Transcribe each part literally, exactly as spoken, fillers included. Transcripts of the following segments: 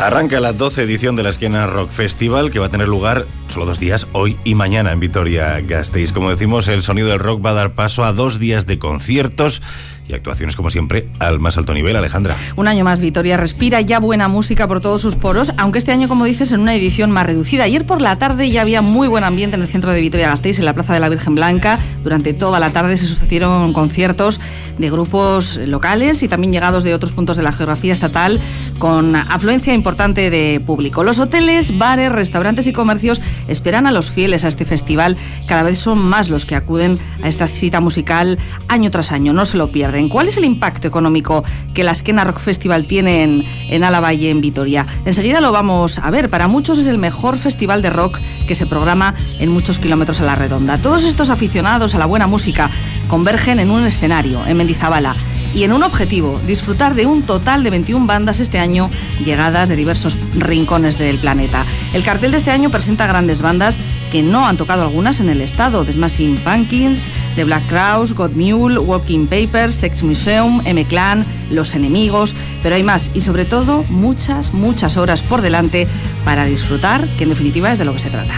Arranca la doce edición de la Esquena Rock Festival, que va a tener lugar solo dos días, hoy y mañana, en Vitoria-Gasteiz. Como decimos, el sonido del rock va a dar paso a dos días de conciertos y actuaciones, como siempre, al más alto nivel. Alejandra. Un año más, Vitoria respira ya buena música por todos sus poros, aunque este año, como dices, en una edición más reducida. Ayer por la tarde ya había muy buen ambiente en el centro de Vitoria-Gasteiz, en la Plaza de la Virgen Blanca. Durante toda la tarde se sucedieron conciertos de grupos locales y también llegados de otros puntos de la geografía estatal, con afluencia importante de público. Los hoteles, bares, restaurantes y comercios esperan a los fieles a este festival. Cada vez son más los que acuden a esta cita musical año tras año. No se lo pierdan. ¿Cuál es el impacto económico que la Esquena Rock Festival tiene en, en Álava y en Vitoria? Enseguida lo vamos a ver. Para muchos es el mejor festival de rock que se programa en muchos kilómetros a la redonda. Todos estos aficionados a la buena música convergen en un escenario, en Mendizabala, y en un objetivo: disfrutar de un total de veintiuna bandas este año, llegadas de diversos rincones del planeta. El cartel de este año presenta grandes bandas que no han tocado algunas en el estado: The Smashing Pumpkins, The Black Crowes, God Mule, Walking Papers, Sex Museum, M-Clan, Los Enemigos, pero hay más y sobre todo muchas, muchas horas por delante para disfrutar, que en definitiva es de lo que se trata.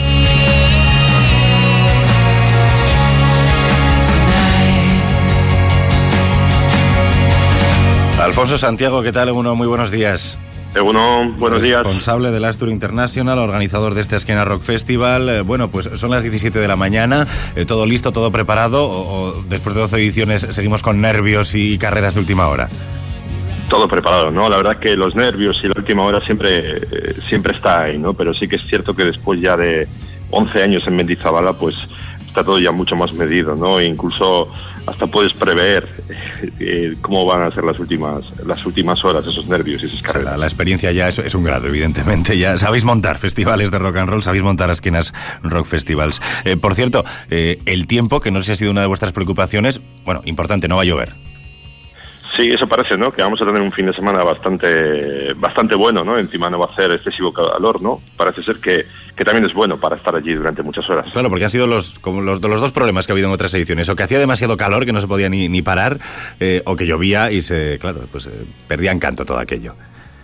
Alfonso Santiago, ¿qué tal? Uno, muy buenos días. Uno, buenos días. Responsable del Astur International, organizador de este Esquena Rock Festival. Eh, bueno, pues son las diecisiete de la mañana, eh, todo listo, todo preparado, o, o después de doce ediciones seguimos con nervios y carreras de última hora. Todo preparado, ¿no? La verdad que los nervios y la última hora siempre, eh, siempre está ahí, ¿no? Pero sí que es cierto que después ya de once años en Mendizabala, pues está todo ya mucho más medido, ¿no? E incluso hasta puedes prever eh, cómo van a ser las últimas las últimas horas, esos nervios y esas carreras. La, la experiencia ya es, es un grado, evidentemente. Ya sabéis montar festivales de rock and roll, sabéis montar Esquenas Rock Festivals. Eh, por cierto, eh, el tiempo, que no sé si ha sido una de vuestras preocupaciones, bueno, importante, no va a llover. Sí, eso parece, ¿no? Que vamos a tener un fin de semana bastante bastante bueno, ¿no? Encima no va a hacer excesivo calor, ¿no? Parece ser que, que también es bueno para estar allí durante muchas horas. Claro, porque han sido los como los, los dos problemas que ha habido en otras ediciones: o que hacía demasiado calor, que no se podía ni, ni parar, eh, o que llovía y se, claro, pues eh, perdía encanto todo aquello.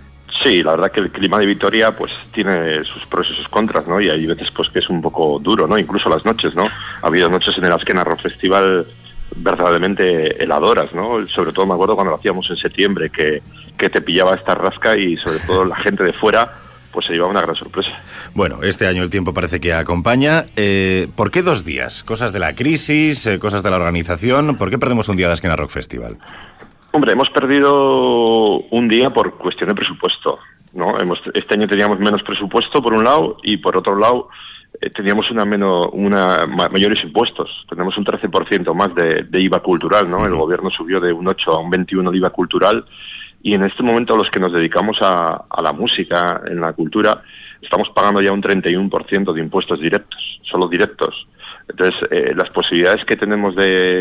Sí, la verdad que el clima de Vitoria pues tiene sus pros y sus contras, ¿no? Y hay veces pues que es un poco duro, ¿no? Incluso las noches, ¿no? Ha habido noches en el Esquena Rock Festival verdaderamente heladoras, ¿no? Sobre todo me acuerdo cuando lo hacíamos en septiembre, que, que te pillaba esta rasca y sobre todo la gente de fuera pues se llevaba una gran sorpresa. Bueno, este año el tiempo parece que acompaña. Eh, ¿Por qué dos días? ¿Cosas de la crisis? Eh, ¿Cosas de la organización? ¿Por qué perdemos un día de Esquena Rock Festival? Hombre, hemos perdido un día por cuestión de presupuesto, ¿no? Hemos, este año teníamos menos presupuesto por un lado y por otro lado eh, teníamos una menos una ma, mayores impuestos. Tenemos un trece por ciento más de, de I V A cultural, ¿no? El gobierno subió de un ocho a un veintiuno de I V A cultural y en este momento los que nos dedicamos a, a la música, en la cultura, estamos pagando ya un treinta y uno por ciento de impuestos directos, solo directos. Entonces, eh, las posibilidades que tenemos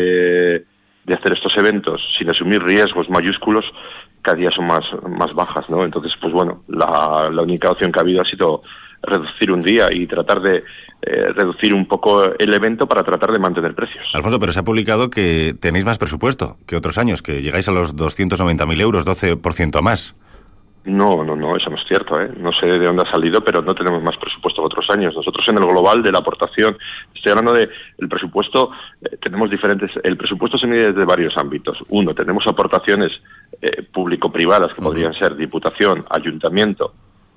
de de hacer estos eventos sin asumir riesgos mayúsculos cada día son más más bajas, ¿no? Entonces, pues bueno, la, la única opción que ha habido ha sido reducir un día y tratar de eh, reducir un poco el evento para tratar de mantener precios. Alfonso, pero se ha publicado que tenéis más presupuesto que otros años, que llegáis a los doscientos noventa mil euros, doce por ciento más. No, no, no, eso no es cierto, ¿eh? No sé de dónde ha salido, pero no tenemos más presupuesto que otros años. Nosotros en el global de la aportación, estoy hablando de el presupuesto, eh, tenemos diferentes, el presupuesto se mide desde varios ámbitos. Uno, tenemos aportaciones eh, público-privadas que uh-huh. podrían ser Diputación, Ayuntamiento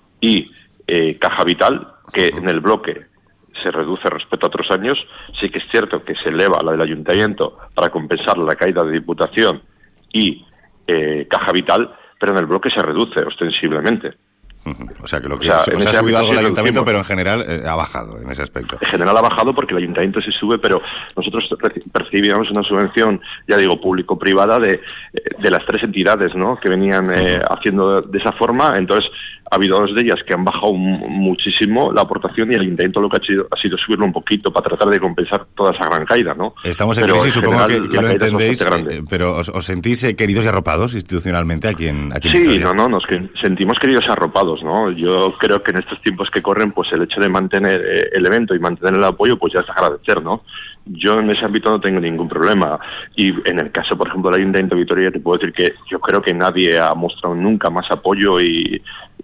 y eh, Caja Vital, que uh-huh. en el bloque se reduce respecto a otros años. Sí que es cierto que se eleva la del Ayuntamiento para compensar la caída de Diputación y eh, Caja Vital, pero en el bloque se reduce ostensiblemente. O sea, que lo que o sea, se ha subido algo el ayuntamiento, pero en general eh, ha bajado en ese aspecto. En general ha bajado porque el ayuntamiento sí sube, pero nosotros percibíamos una subvención, ya digo, público-privada de, de las tres entidades, ¿no?, que venían eh, haciendo de esa forma. Entonces, ha habido dos de ellas que han bajado muchísimo la aportación y el ayuntamiento lo que ha sido, ha sido subirlo un poquito para tratar de compensar toda esa gran caída, ¿no? Estamos en pero crisis, en supongo general, que, que lo entendéis, eh, pero ¿os, os sentís eh, queridos y arropados institucionalmente aquí en aquí en Sí, Vitoria? no, no, nos sentimos queridos y arropados, ¿no? Yo creo que en estos tiempos que corren, pues el hecho de mantener eh, el evento y mantener el apoyo, pues ya es agradecer, ¿no? Yo en ese ámbito no tengo ningún problema. Y en el caso, por ejemplo, del Ayuntamiento de Vitoria, te puedo decir que yo creo que nadie ha mostrado nunca más apoyo y, y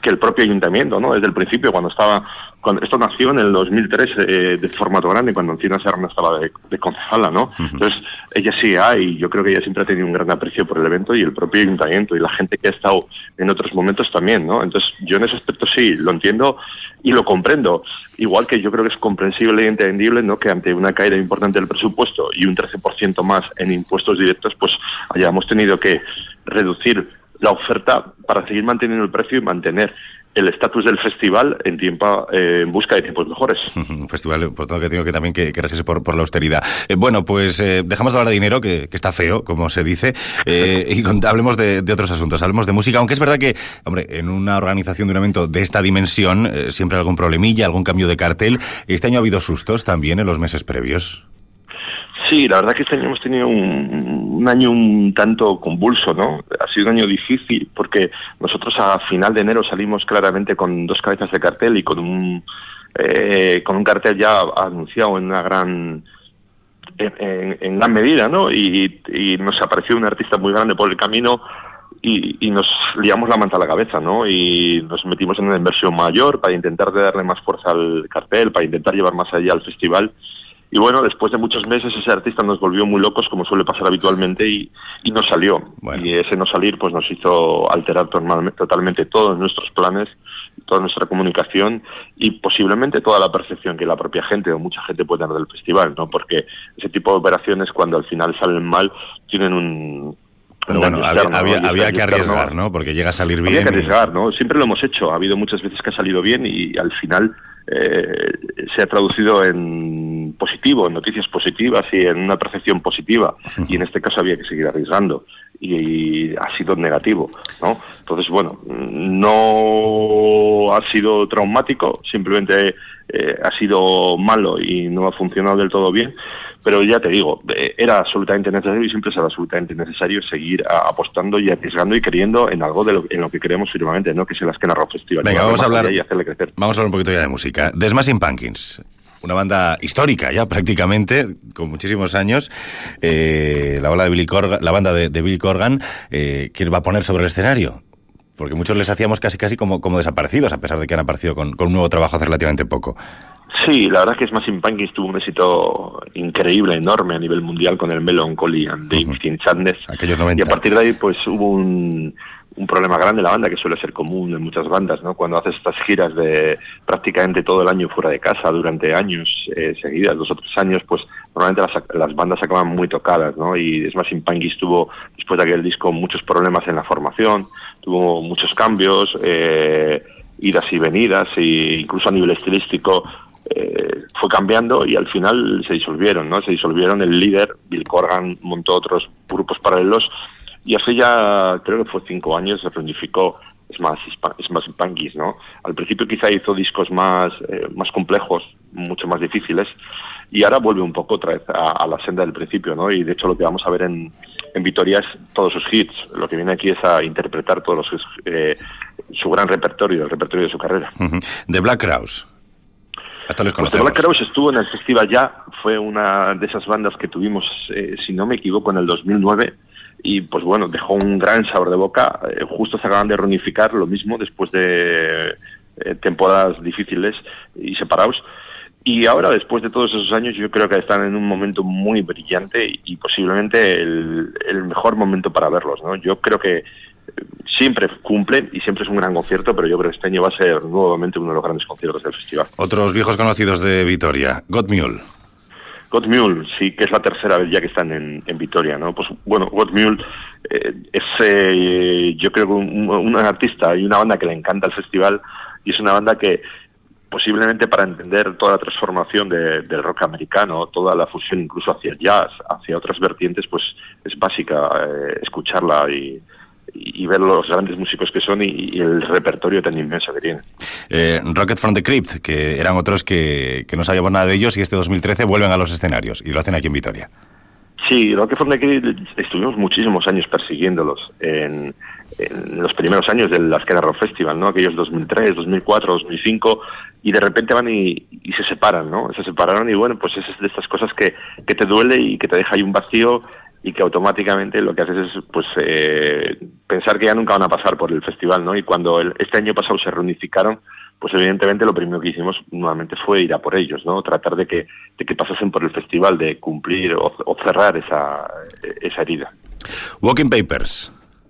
que el propio ayuntamiento, ¿no? Desde el principio, cuando estaba, cuando esto nació en el dos mil tres eh, de formato grande, cuando Encina Serrano estaba de, de concejala, ¿no? Uh-huh. Entonces, ella sí ha, y yo creo que ella siempre ha tenido un gran aprecio por el evento y el propio ayuntamiento y la gente que ha estado en otros momentos también, ¿no? Entonces, yo en ese aspecto sí, lo entiendo y lo comprendo. Igual que yo creo que es comprensible y entendible, ¿no? Que ante una caída importante del presupuesto y un trece por ciento más en impuestos directos, pues hayamos tenido que reducir la oferta para seguir manteniendo el precio y mantener el estatus del festival en tiempo eh, en busca de tiempos mejores. Un festival, por tanto, que tengo que también que, que regirse por, por la austeridad. Eh, bueno, pues eh, dejamos de hablar de dinero, que, que está feo, como se dice, eh, y con, hablemos de, de otros asuntos, hablemos de música, aunque es verdad que, hombre, en una organización de un evento de esta dimensión, eh, siempre hay algún problemilla, algún cambio de cartel. Este año ha habido sustos también en los meses previos. Sí, la verdad que este año hemos tenido un, un año un tanto convulso, ¿no? Ha sido un año difícil porque nosotros a final de enero salimos claramente con dos cabezas de cartel y con un eh, con un cartel ya anunciado en una gran en, en, en gran medida, ¿no? Y, y nos apareció un artista muy grande por el camino y, y nos liamos la manta a la cabeza, ¿no? Y nos metimos en una inversión mayor para intentar darle más fuerza al cartel, para intentar llevar más allá al festival. Y bueno, después de muchos meses ese artista nos volvió muy locos, como suele pasar habitualmente, y, y no salió. Bueno. Y ese no salir pues nos hizo alterar totalmente todos nuestros planes, toda nuestra comunicación y posiblemente toda la percepción que la propia gente o mucha gente puede tener del festival, ¿no? Porque ese tipo de operaciones, cuando al final salen mal, tienen un... Pero bueno, había, externo, había, ¿no? había que arriesgar, externo, ¿no? Porque llega a salir bien. Había que arriesgar, y... ¿no? Siempre lo hemos hecho. Ha habido muchas veces que ha salido bien y al final eh, se ha traducido en positivo, en noticias positivas y en una percepción positiva. Y en este caso había que seguir arriesgando. Y, y ha sido negativo, ¿no? Entonces, bueno, no ha sido traumático, simplemente eh, ha sido malo y no ha funcionado del todo bien. Pero ya te digo, era absolutamente necesario y siempre será absolutamente necesario seguir a, apostando y arriesgando y creyendo en algo de lo, en lo que creemos firmemente, ¿no? Que es el Asquena Rock Festival. Venga, vamos a hablar y hacerle crecer. Vamos a hablar un poquito ya de música. The Smashing Pumpkins, una banda histórica ya prácticamente, con muchísimos años. Eh, la, banda de Billy Corgan, la banda de, de Billy Corgan, eh, ¿quién va a poner sobre el escenario? Porque muchos les hacíamos casi casi como, como desaparecidos, a pesar de que han aparecido con, con un nuevo trabajo hace relativamente poco. Sí, la verdad es que Smashing Pumpkins tuvo un éxito increíble, enorme a nivel mundial con el Melancholy and the Instant Sadness. Aquellos noventa. Y a partir de ahí pues hubo un, un problema grande en la banda, que suele ser común en muchas bandas, ¿no? Cuando haces estas giras de prácticamente todo el año fuera de casa durante años eh, seguidas, dos o tres años, pues normalmente las, las bandas acaban muy tocadas, ¿no? Y Smashing Pumpkins tuvo, después de aquel disco, muchos problemas en la formación, tuvo muchos cambios, eh, idas y venidas, e incluso a nivel estilístico Eh, fue cambiando y al final se disolvieron, ¿no? Se disolvieron, el líder, Bill Corgan, montó otros grupos paralelos y hace ya, creo que fue cinco años, se reunificó Smashing Pumpkins, ¿no? Al principio quizá hizo discos más, eh, más complejos, mucho más difíciles, y ahora vuelve un poco otra vez a, a la senda del principio, ¿no? Y de hecho lo que vamos a ver en, en Vitoria es todos sus hits. Lo que viene aquí es a interpretar todos los, eh, su gran repertorio, el repertorio de su carrera. Uh-huh. The Black Crowes. Hasta les conocemos. Pues Black Crowes estuvo en el festival ya, fue una de esas bandas que tuvimos, eh, si no me equivoco, en el dos mil nueve, y pues bueno, dejó un gran sabor de boca. Eh, justo se acaban de reunificar, lo mismo, después de eh, temporadas difíciles y separados. Y ahora, después de todos esos años, yo creo que están en un momento muy brillante y, y posiblemente el, el mejor momento para verlos, ¿no? Yo creo que siempre cumplen y siempre es un gran concierto, pero yo creo que este año va a ser nuevamente uno de los grandes conciertos del festival. Otros viejos conocidos de Vitoria, God Mule. God Mule, sí, que es la tercera vez ya que están en, en Vitoria, ¿no? Pues bueno, God Mule eh, es, eh, yo creo que un, un artista y una banda que le encanta el festival, y es una banda que posiblemente, para entender toda la transformación de, del rock americano, toda la fusión incluso hacia el jazz, hacia otras vertientes, pues es básica eh, escucharla y y ver los grandes músicos que son y, y el repertorio tan inmenso que tienen. Eh, Rocket from the Crypt, que eran otros que, que no sabíamos nada de ellos, y este dos mil trece vuelven a los escenarios y lo hacen aquí en Vitoria. Sí, Rocket from the Crypt estuvimos muchísimos años persiguiéndolos en, en los primeros años del Asquena Rock Festival, ¿no? Aquellos dos mil tres, dos mil cuatro, dos mil cinco, y de repente van y, y se separan, ¿no? Se separaron y bueno, pues es de estas cosas que, que te duele y que te deja ahí un vacío. y que automáticamente lo que haces es pues eh, pensar que ya nunca van a pasar por el festival, ¿no? Y cuando el, este año pasado se reunificaron, pues evidentemente lo primero que hicimos nuevamente fue ir a por ellos, ¿no? Tratar de que de que pasasen por el festival, de cumplir o, o cerrar esa esa herida. Walking Papers.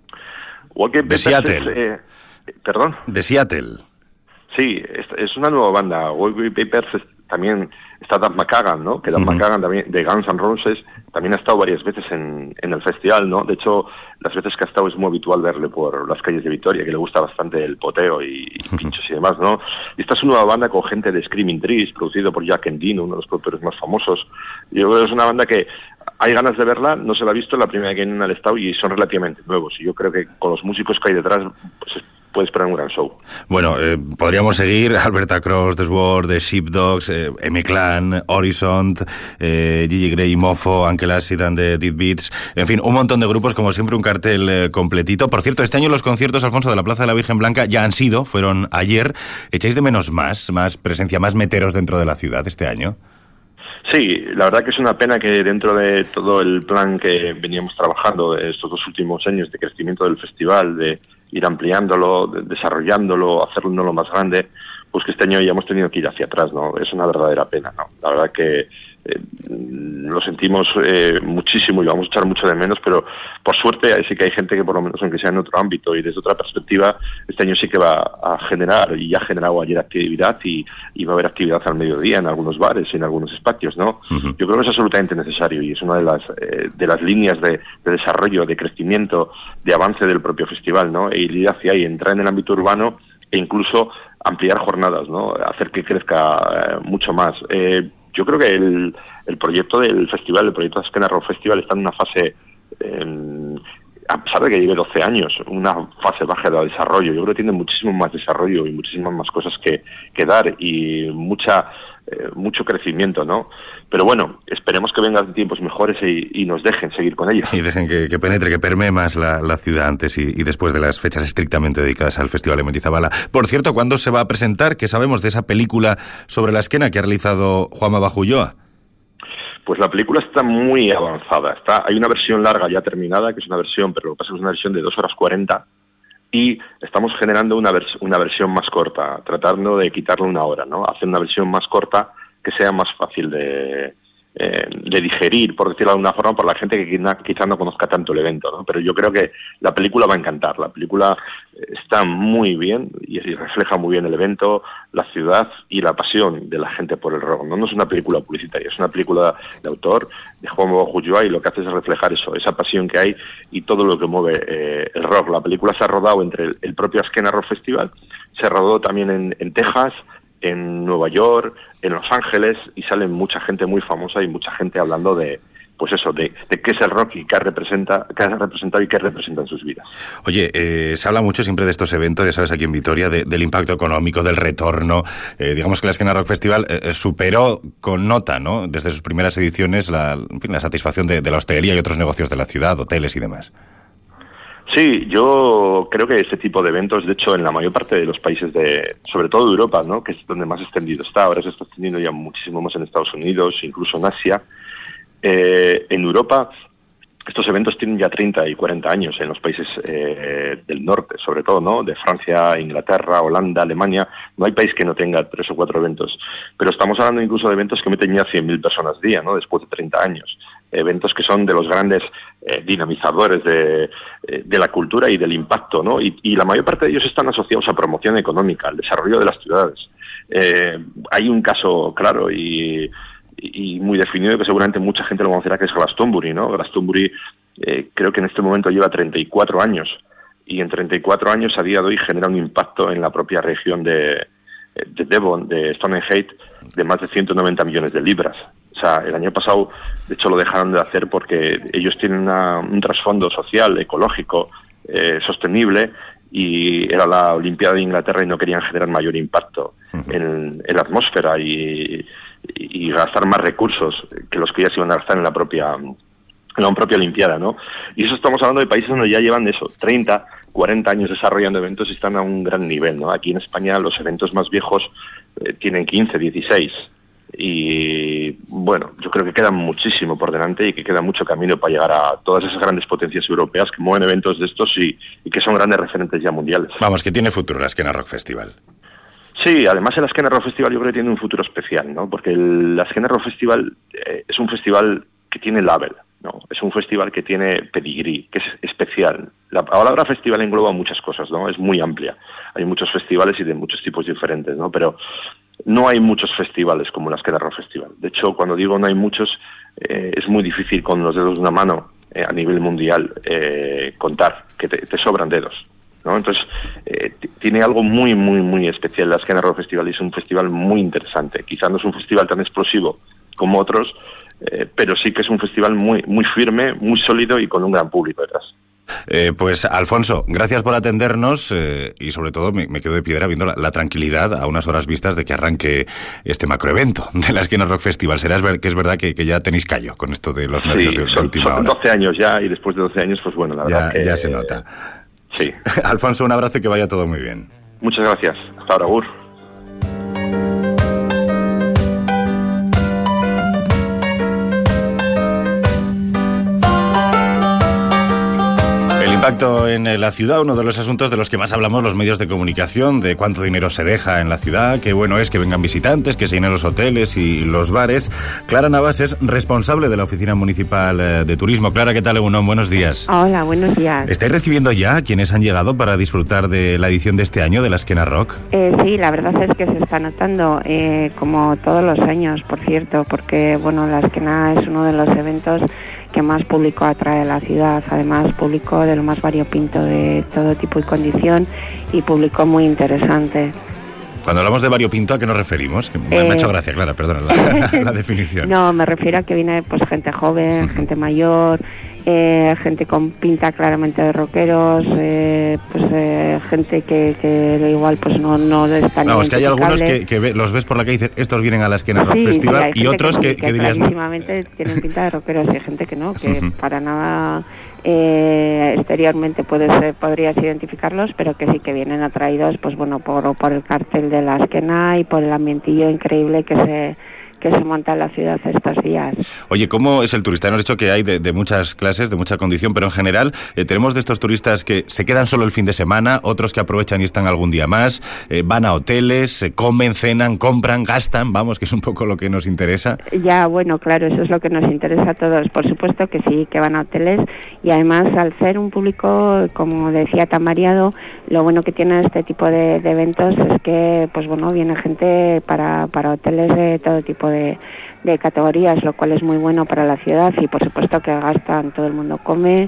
Walking de Papers Seattle. Es, eh, perdón. De Seattle. Sí, es, es una nueva banda. Walking Papers es, también está Dan McCagan, ¿no? Que Dan uh-huh. McCagan también, de Guns N' Roses, también ha estado varias veces en, en el festival, ¿no? De hecho, las veces que ha estado es muy habitual verle por las calles de Vitoria, que le gusta bastante el poteo y, y pinchos y demás, ¿no? Y esta es una nueva banda con gente de Screaming Trees, producido por Jack Endino, uno de los productores más famosos. Yo creo que es una banda que hay ganas de verla, no se la ha visto, la primera que vienen al estado y son relativamente nuevos. Y yo creo que con los músicos que hay detrás, pues puede esperar un gran show. Bueno, eh, podríamos seguir Alberta Cross, The Sword, The Sheepdogs, eh, M-Clan, Horizon, eh, Gigi Gray, Mofo, Uncle Acid and the Dead Beats, en fin, un montón de grupos, como siempre, un cartel eh, completito. Por cierto, este año los conciertos, Alfonso, de la Plaza de la Virgen Blanca ya han sido, fueron ayer. ¿Echáis de menos más, más presencia, más meteros dentro de la ciudad este año? Sí, la verdad que es una pena que dentro de todo el plan que veníamos trabajando de estos dos últimos años de crecimiento del festival, de ir ampliándolo, de, desarrollándolo, hacerlo más grande, pues que este año ya hemos tenido que ir hacia atrás, ¿no? Es una verdadera pena, ¿no? La verdad que eh, lo sentimos eh, muchísimo y lo vamos a echar mucho de menos, pero por suerte sí que hay gente que por lo menos, aunque sea en otro ámbito y desde otra perspectiva, este año sí que va a generar, y ya ha generado ayer actividad y, y va a haber actividad al mediodía en algunos bares y en algunos espacios, ¿no? Uh-huh. Yo creo que es absolutamente necesario y es una de las eh, de las líneas de, de desarrollo, de crecimiento, de avance del propio festival, ¿no? E ir hacia ahí, entrar en el ámbito urbano e incluso ampliar jornadas, ¿no? Hacer que crezca eh, mucho más. Eh, yo creo que el, el proyecto del festival, el proyecto de Azkena Rock Festival está en una fase, eh, a pesar de que lleve doce años, una fase baja de desarrollo. Yo creo que tiene muchísimo más desarrollo y muchísimas más cosas que, que dar y mucha eh, mucho crecimiento, ¿no? Pero bueno, esperemos que vengan tiempos mejores y, y nos dejen seguir con ellos. Y dejen que, que penetre, que permee más la, la ciudad antes y, y después de las fechas estrictamente dedicadas al Festival de Mendizabala. Por cierto, ¿cuándo se va a presentar? ¿Qué sabemos de esa película sobre la Azkena que ha realizado Juanma Bajulloa? Pues la película está muy avanzada. Está, hay una versión larga ya terminada, que es una versión, pero lo que pasa es que es una versión de dos horas cuarenta, y estamos generando una, vers- una versión más corta, tratando de quitarle una hora, ¿no? Hacer una versión más corta que sea más fácil de, eh, de digerir, por decirlo de alguna forma, por la gente que quizás no conozca tanto el evento, ¿no? Pero yo creo que la película va a encantar. La película está muy bien y refleja muy bien el evento, la ciudad y la pasión de la gente por el rock. No, no es una película publicitaria, es una película de autor, de Juanma Bajulloa, y lo que hace es reflejar eso, esa pasión que hay y todo lo que mueve eh, el rock. La película se ha rodado entre el, el propio Azkena Rock Festival, se rodó también en, en Texas, en Nueva York, en Los Ángeles, y sale mucha gente muy famosa y mucha gente hablando de, pues eso, de, de qué es el rock y qué representa, qué ha representado y qué representa en sus vidas. Oye, eh, se habla mucho siempre de estos eventos, ya sabes, aquí en Vitoria, de, del impacto económico, del retorno. Eh, digamos que la Azkena Rock Festival eh, superó con nota, ¿no?, desde sus primeras ediciones, la, en fin, la satisfacción de, de la hostelería y otros negocios de la ciudad, hoteles y demás. Sí, yo creo que este tipo de eventos, de hecho, en la mayor parte de los países de, sobre todo de Europa, ¿no?, que es donde más extendido está, ahora se está extendiendo ya muchísimo más en Estados Unidos, incluso en Asia. Eh, en Europa, estos eventos tienen ya treinta y cuarenta años en los países eh, del norte, sobre todo, ¿no?, de Francia, Inglaterra, Holanda, Alemania. No hay país que no tenga tres o cuatro eventos. Pero estamos hablando incluso de eventos que meten ya cien mil personas día, ¿no?, después de treinta años. Eventos que son de los grandes eh, dinamizadores de, eh, de la cultura y del impacto, ¿no? Y, y la mayor parte de ellos están asociados a promoción económica, al desarrollo de las ciudades. Eh, hay un caso claro y, y muy definido que seguramente mucha gente lo conocerá, que es Glastonbury, ¿no? Glastonbury eh, creo que en este momento lleva treinta y cuatro años, y en treinta y cuatro años a día de hoy genera un impacto en la propia región de, de Devon, de Stonehenge, de más de ciento noventa millones de libras. O sea, el año pasado, de hecho, lo dejaron de hacer porque ellos tienen una, un trasfondo social, ecológico, eh, sostenible, y era la Olimpiada de Inglaterra y no querían generar mayor impacto uh-huh. en, en la atmósfera y, y, y gastar más recursos que los que ya se iban a gastar en la propia en la propia Olimpiada, ¿no? Y eso estamos hablando de países donde ya llevan eso, treinta, cuarenta años desarrollando eventos y están a un gran nivel, ¿no? Aquí en España los eventos más viejos eh, tienen quince, dieciséis. y bueno, yo creo que queda muchísimo por delante y que queda mucho camino para llegar a todas esas grandes potencias europeas que mueven eventos de estos y, y que son grandes referentes ya mundiales. Vamos, que tiene futuro la Azkena Rock Festival. Sí, además el Azkena Rock Festival yo creo que tiene un futuro especial, ¿no? Porque el Azkena Rock Festival eh, es un festival que tiene label, ¿no? Es un festival que tiene pedigrí, que es especial. La palabra festival engloba muchas cosas, ¿no? Es muy amplia. Hay muchos festivales y de muchos tipos diferentes, ¿no? Pero no hay muchos festivales como el Azkena Rock Festival. De hecho, cuando digo no hay muchos, eh, es muy difícil con los dedos de una mano eh, a nivel mundial eh, contar, que te, te sobran dedos, ¿no? Entonces, eh, t- tiene algo muy, muy, muy especial el Azkena Rock Festival y es un festival muy interesante. Quizás no es un festival tan explosivo como otros, eh, pero sí que es un festival muy, muy firme, muy sólido y con un gran público detrás. Eh, pues, Alfonso, gracias por atendernos eh, y sobre todo me, me quedo de piedra viendo la, la tranquilidad a unas horas vistas de que arranque este macroevento de la Azkena Rock Festival. Será ver, que es verdad que, que ya tenéis callo con esto de los nervios Sí, de, de son, última son hora. doce años ya y después de doce años, pues bueno, la verdad Ya, que... ya se nota. Sí. Alfonso, un abrazo y que vaya todo muy bien. Muchas gracias. Hasta ahora, Gur. Impacto en la ciudad, uno de los asuntos de los que más hablamos los medios de comunicación, de cuánto dinero se deja en la ciudad, qué bueno es que vengan visitantes, que se llenen los hoteles y los bares. Clara Navas es responsable de la Oficina Municipal de Turismo. Clara, ¿qué tal, Egunon? Buenos días. Hola, buenos días. ¿Estáis recibiendo ya a quienes han llegado para disfrutar de la edición de este año de la Azkena Rock? Eh, sí, la verdad es que se está notando, eh, como todos los años, por cierto, porque bueno, la Azkena es uno de los eventos que más público atrae a la ciudad, además público de lo más variopinto de todo tipo y condición y público muy interesante. Cuando hablamos de variopinto, ¿a qué nos referimos? Que me, eh, me ha hecho gracia, Clara, perdona la, la definición. No, me refiero a que viene pues gente joven, gente mayor, eh, gente con pinta claramente de rockeros, eh, pues eh, gente que, que igual pues no, no es tan No, es que hay algunos que, que ve, los ves por la calle y dices, estos vienen a la Azkena Rock sí, Festival, sí, y otros que, que, que, que, que dirías... clarísimamente tienen pinta de rockeros y hay gente que no, que uh-huh. para nada... Eh, exteriormente puedes, eh, podrías identificarlos, pero que sí que vienen atraídos, pues bueno, por, por el cartel de la Azkena y por el ambientillo increíble que se que se monta en la ciudad estos días. Oye, ¿cómo es el turista? Hemos dicho que hay de, de muchas clases, de mucha condición, pero en general eh, tenemos de estos turistas que se quedan solo el fin de semana, otros que aprovechan y están algún día más, eh, van a hoteles, eh, comen, cenan, compran, gastan, vamos, que es un poco lo que nos interesa. Ya, bueno, claro, eso es lo que nos interesa a todos. Por supuesto que sí, que van a hoteles y además al ser un público, como decía, tan variado, lo bueno que tiene este tipo de, de eventos es que, pues bueno, viene gente para, para hoteles de todo tipo de De, de categorías, lo cual es muy bueno para la ciudad y por supuesto que gastan, todo el mundo come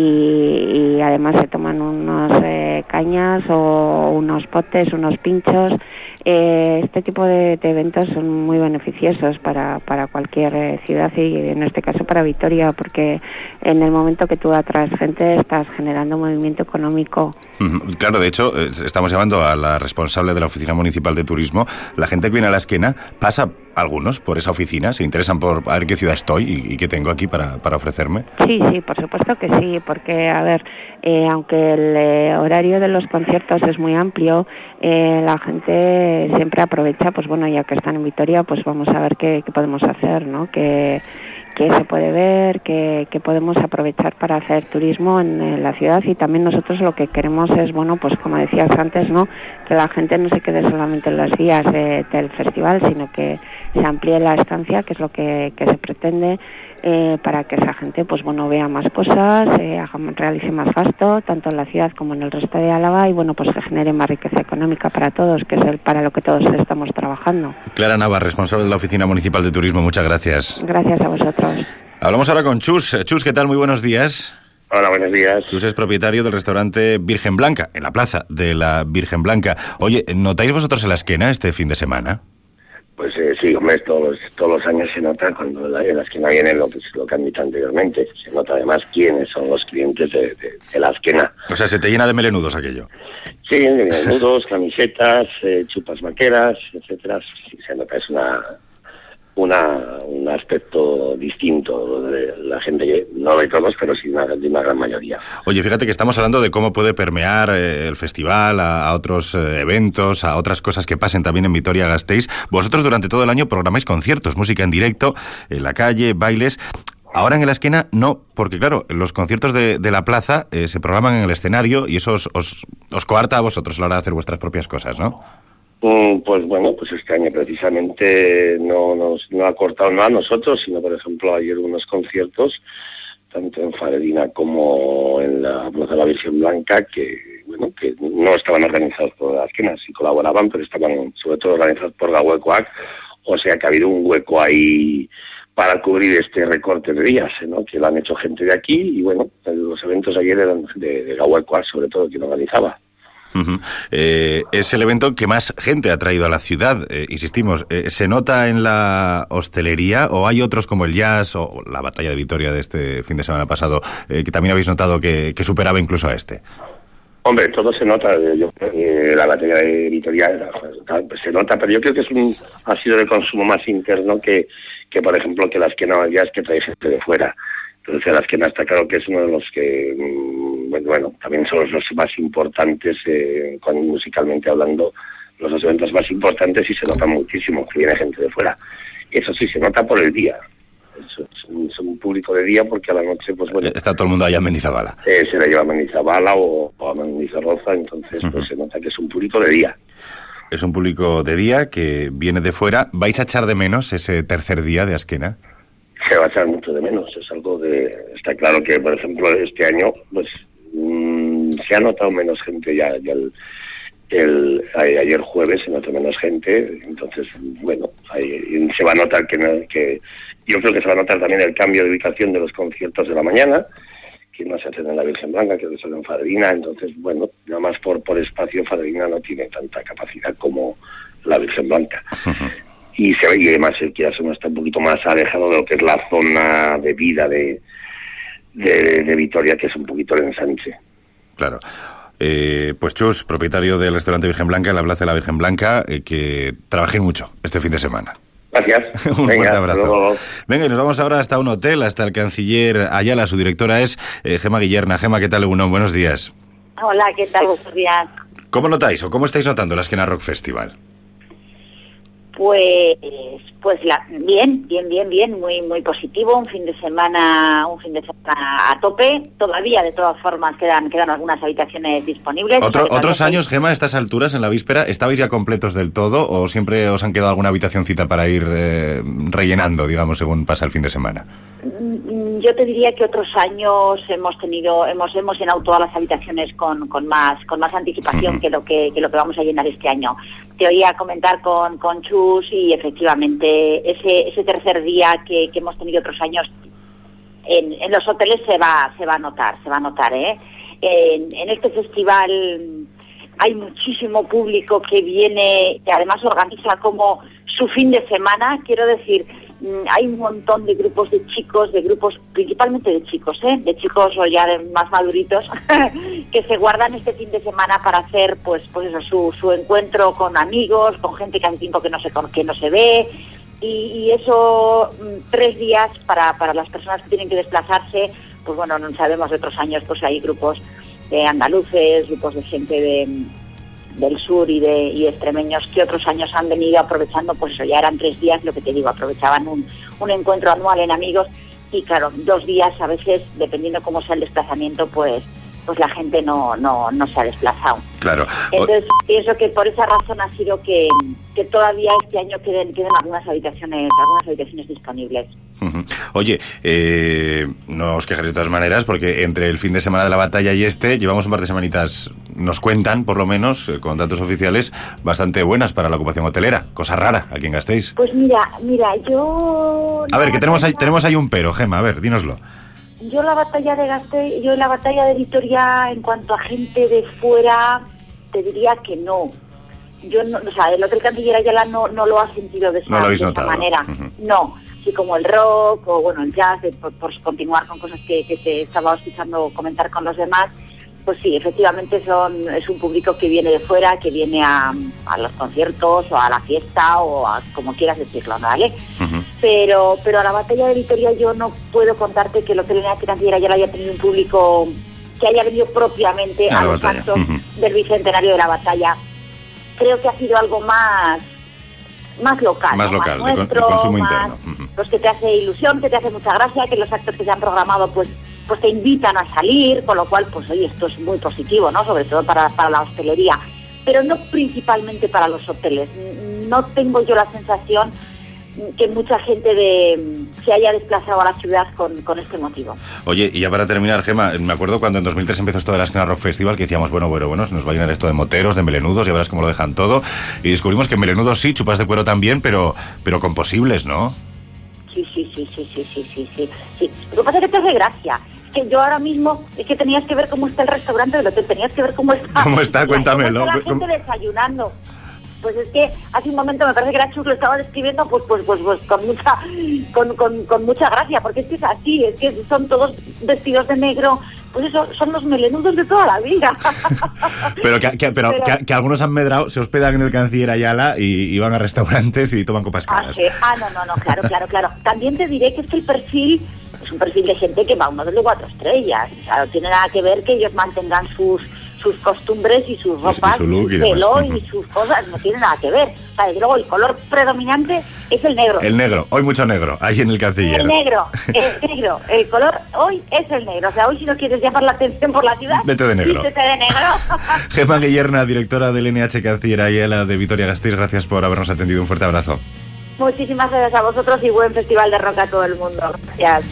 y, y además se toman unos eh, cañas o unos potes, unos pinchos. Eh, este tipo de, de eventos son muy beneficiosos para, para cualquier eh, ciudad y en este caso para Vitoria, porque en el momento que tú atraes gente estás generando movimiento económico. Claro, de hecho, estamos llamando a la responsable de la Oficina Municipal de Turismo. La gente que viene a la Azkena pasa, algunos, por esa oficina, se interesan por a ver qué ciudad estoy y, y qué tengo aquí para, para ofrecerme. Sí, sí, por supuesto que sí, porque, a ver, eh, aunque el eh, horario de los conciertos es muy amplio, eh, la gente siempre aprovecha, pues bueno, ya que están en Vitoria, pues vamos a ver qué, qué podemos hacer, ¿no? Que que se puede ver, que, que podemos aprovechar para hacer turismo en, en la ciudad y también nosotros lo que queremos es, bueno, pues como decías antes, ¿no? Que la gente no se quede solamente en los días de, del festival, sino que se amplíe la estancia, que es lo que, que se pretende, eh, para que esa gente, pues bueno, vea más cosas, eh, haga, realice más gasto, tanto en la ciudad como en el resto de Álava y bueno, pues se genere más riqueza económica para todos, que es el, para lo que todos estamos trabajando. Clara Navas, responsable de la Oficina Municipal de Turismo, muchas gracias. Gracias a vosotros. Hablamos ahora con Chus. Chus, ¿qué tal? Muy buenos días. Hola, buenos días. Chus es propietario del restaurante Virgen Blanca, en la plaza de la Virgen Blanca. Oye, ¿notáis vosotros en la Azkena este fin de semana? Pues eh, sí, hombre, todos, todos los años se nota cuando la, en la Azkena viene lo, pues, lo que han dicho anteriormente. Se nota además quiénes son los clientes de, de, de la Azkena. O sea, se te llena de melenudos aquello. Sí, de melenudos, camisetas, eh, chupas vaqueras, etcétera. Sí, se nota, es una... una un aspecto distinto de la gente, que no de todos, pero sí una, de una gran mayoría. Oye, fíjate que estamos hablando de cómo puede permear eh, el festival a, a otros eh, eventos, a otras cosas que pasen también en Vitoria-Gasteiz. Vosotros durante todo el año programáis conciertos, música en directo, en la calle, bailes. Ahora en la esquena no, porque claro, los conciertos de, de la plaza eh, se programan en el escenario y eso os, os, os coarta a vosotros a la hora de hacer vuestras propias cosas, ¿no? Pues bueno, pues este año precisamente no nos no ha cortado no a nosotros, sino por ejemplo ayer unos conciertos, tanto en Fadrina como en la Plaza de la Virgen Blanca, que bueno, que no estaban organizados por las esquinas, sí colaboraban, pero estaban sobre todo organizados por Gauekoak, o sea que ha habido un hueco ahí para cubrir este recorte de días, ¿no? Que lo han hecho gente de aquí, y bueno, los eventos ayer eran de, de Gauekoak, sobre todo, quien organizaba. Uh-huh. Eh, es el evento que más gente ha traído a la ciudad, eh, insistimos. Eh, ¿Se nota en la hostelería o hay otros como el jazz o la batalla de Vitoria de este fin de semana pasado eh, que también habéis notado que, que superaba incluso a este? Hombre, todo se nota. Yo creo que la batalla de Vitoria se nota, pero yo creo que es un ha sido de consumo más interno que, que por ejemplo, que las que no el jazz que trae gente de fuera. Entonces, las que no está claro que es uno de los que, bueno, bueno también son los más importantes, eh, con, musicalmente hablando, los dos eventos más importantes, y se nota muchísimo que viene gente de fuera. Eso sí, se nota por el día. Es, es, un, es un público de día, porque a la noche, pues bueno... Está todo el mundo allá en Mendizabala. Eh, se la lleva a Mendizabala o, o a Mendizarroza, entonces uh-huh. pues se nota que es un público de día. Es un público de día que viene de fuera. ¿Vais a echar de menos ese tercer día de Azkena? Se va a echar mucho de menos, es algo de... Está claro que, por ejemplo, este año, pues, mmm, se ha notado menos gente ya, ya el, el, ayer jueves se notó menos gente, entonces, bueno, ahí, se va a notar que, que... Yo creo que se va a notar también el cambio de ubicación de los conciertos de la mañana, que no se hacen en la Virgen Blanca, que se hacen en Fadrina, entonces, bueno, nada más por, por espacio, Fadrina no tiene tanta capacidad como la Virgen Blanca. Y se ve, y además el que no está un poquito más alejado de lo que es la zona de vida de, de, de Vitoria, que es un poquito el ensanche. Claro. Eh, pues Chus, propietario del restaurante Virgen Blanca en la Plaza de la Virgen Blanca, eh, que trabajéis mucho este fin de semana. Gracias. Un Venga, fuerte abrazo. luego. Venga, y nos vamos ahora hasta un hotel, hasta el canciller Ayala. Su directora es eh, Gema Guillerna. Gema, ¿qué tal, Egunon? Buenos días. Hola, ¿qué tal? Buenos días. ¿Cómo notáis o cómo estáis notando la Azkena Rock Festival? Pues, pues la, bien, bien, bien, bien, muy, muy positivo. Un fin de semana, un fin de semana a tope. Todavía, de todas formas, quedan, quedan algunas habitaciones disponibles. Otro, otros años, Gema, a estas alturas, en la víspera, ¿estabais ya completos del todo o siempre os han quedado alguna habitacioncita para ir eh, rellenando, digamos, según pasa el fin de semana? Yo te diría que otros años hemos tenido, hemos, hemos llenado todas las habitaciones con, con más, con más anticipación uh-huh. que lo que, que lo que vamos a llenar este año. Te oía comentar con, con Chus y efectivamente ese, ese tercer día que, que hemos tenido otros años en, en los hoteles se va, se va a notar, se va a notar, ¿eh? En, en este festival hay muchísimo público que viene, que además organiza como su fin de semana, quiero decir. Hay un montón de grupos de chicos, de grupos principalmente de chicos, ¿eh? de chicos o ya de más maduritos, que se guardan este fin de semana para hacer, pues, pues eso, su, su encuentro con amigos, con gente que hace tiempo que no se que no se ve, y, y eso tres días para para las personas que tienen que desplazarse, pues bueno, no sabemos de otros años, pues hay grupos de andaluces, grupos de gente de del sur y de, y de extremeños que otros años han venido aprovechando, pues eso, ya eran tres días, lo que te digo, aprovechaban un, un encuentro anual en amigos, y claro, dos días a veces, dependiendo cómo sea el desplazamiento, pues pues la gente no no no se ha desplazado. Claro. Entonces, pienso que por esa razón ha sido que, que todavía este año queden, queden algunas habitaciones, algunas habitaciones disponibles. Uh-huh. Oye, eh, no os quejaréis de todas maneras, porque entre el fin de semana de la batalla y este, llevamos un par de semanitas, nos cuentan, por lo menos, eh, con datos oficiales, bastante buenas para la ocupación hotelera. Cosa rara aquí en Gasteiz. Pues mira, mira, yo... A ver, que tenemos ahí, tenemos ahí un pero, Gema, a ver, dínoslo. Yo la batalla de Gasteiz, yo en la batalla de Vitoria, en cuanto a gente de fuera, te diría que no. Yo no, o sea, el Hotel Canciller Ayala no, no lo ha sentido de esa, no lo habéis de notado. esa manera. Uh-huh. No, así como el rock o bueno el jazz, de, por, por continuar con cosas que, que te estaba escuchando comentar con los demás. Pues sí, efectivamente son es un público que viene de fuera, que viene a, a los conciertos o a la fiesta o a como quieras decirlo, ¿vale? Uh-huh. Pero pero a la batalla de Vitoria yo no puedo contarte que el Hotel N H Canciller ya haya tenido un público que haya venido propiamente a, a los actos uh-huh. del bicentenario de la batalla. Creo que ha sido algo más más local, más ¿no? local, más nuestro, de, con, de consumo más, interno. Uh-huh. Pues que te hace ilusión, que te hace mucha gracia, que los actos que se han programado pues pues te invitan a salir, con lo cual, pues oye, esto es muy positivo, ¿no? Sobre todo para, para la hostelería, pero no principalmente para los hoteles. No tengo yo la sensación que mucha gente de, se haya desplazado a la ciudad con, con este motivo. Oye, y ya para terminar, Gemma, me acuerdo cuando en dos mil tres empezó esto de la Esquena Rock Festival, que decíamos, bueno, bueno, bueno, se nos va a llenar esto de moteros, de melenudos, y verás cómo lo dejan todo, y descubrimos que melenudos sí, chupas de cuero también, pero, pero con posibles, ¿no? Sí, sí, sí, sí, sí, sí, sí, sí, sí. Lo que pasa es que te hace gracia. Que yo ahora mismo, es que tenías que ver cómo está el restaurante del hotel, tenías que ver cómo está. ¿Cómo está? Cuéntamelo. La gente desayunando. Pues es que hace un momento me parece que era Chus lo estaba describiendo pues pues pues pues con mucha con, con, con mucha gracia, porque es que es así, es que son todos vestidos de negro, pues eso, son los melenudos de toda la vida. pero que, que, pero, pero que, que algunos han medrado, se hospedan en el Canciller Ayala y, y van a restaurantes y toman copas caras. Ah, sí. ah, no, no, no, claro, claro, claro. También te diré que es que el perfil es un perfil de gente que va a uno de los cuatro estrellas, o sea, no tiene nada que ver que ellos mantengan sus sus costumbres y sus ropas, y su, look y su pelo y sus cosas, no tiene nada que ver. O sea, desde luego el color predominante es el negro. El negro, hoy mucho negro, ahí en el Canciller. El negro, el negro, el color hoy es el negro. O sea, hoy si no quieres llamar la atención por la ciudad, vete de negro. Vete de negro. Gemma Guillerna, directora del N H Canciller Ayala de Vitoria-Gasteiz, gracias por habernos atendido, un fuerte abrazo. Muchísimas gracias a vosotros y buen festival de rock a todo el mundo. Gracias.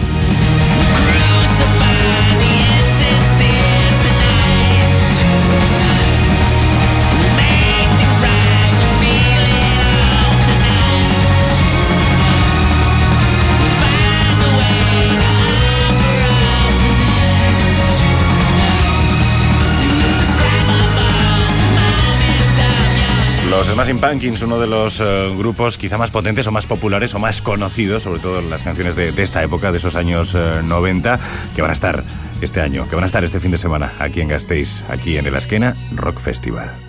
Los Smashing Pumpkins, uno de los uh, grupos quizá más potentes o más populares o más conocidos, sobre todo las canciones de, de esta época, de esos años uh, noventa, que van a estar este año, que van a estar este fin de semana aquí en Gasteiz, aquí en el Esquena Rock Festival.